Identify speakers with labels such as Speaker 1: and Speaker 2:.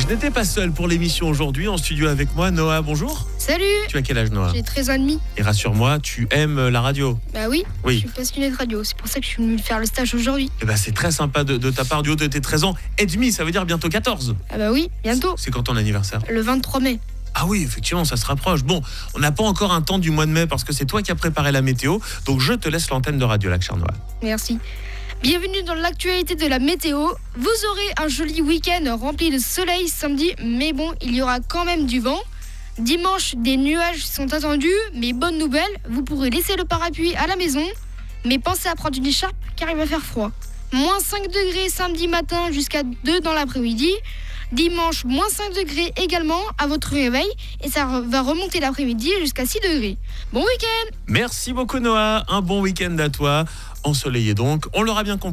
Speaker 1: Je n'étais pas seul pour l'émission aujourd'hui. En studio avec moi, Noah, bonjour.
Speaker 2: Salut.
Speaker 1: Tu as quel âge, Noah?
Speaker 2: J'ai 13 ans et demi.
Speaker 1: Et rassure-moi, tu aimes la radio?
Speaker 2: Bah oui,
Speaker 1: Oui.
Speaker 2: je suis passionné de radio. C'est pour ça que je suis venu faire le stage aujourd'hui.
Speaker 1: Eh ben, c'est très sympa de ta part, du haut de tes 13 ans et demi, ça veut dire bientôt 14.
Speaker 2: Ah bah oui, bientôt.
Speaker 1: C'est quand ton anniversaire?
Speaker 2: Le 23 mai.
Speaker 1: Ah oui, effectivement, ça se rapproche. Bon, on n'a pas encore un temps du mois de mai parce que c'est toi qui as préparé la météo. Donc je te laisse l'antenne de Radio Lac Charnois.
Speaker 2: Merci. Bienvenue dans l'actualité de la météo. Vous aurez un joli week-end rempli de soleil samedi, mais bon, il y aura quand même du vent. Dimanche, des nuages sont attendus, mais bonne nouvelle, vous pourrez laisser le parapluie à la maison, mais pensez à prendre une écharpe car il va faire froid. Moins 5 degrés samedi matin jusqu'à 2 dans l'après-midi. Dimanche, moins 5 degrés également à votre réveil et ça va remonter l'après-midi jusqu'à 6 degrés. Bon week-end!
Speaker 1: Merci beaucoup, Noah. Un bon week-end à toi. Ensoleillé donc. On l'aura bien compris.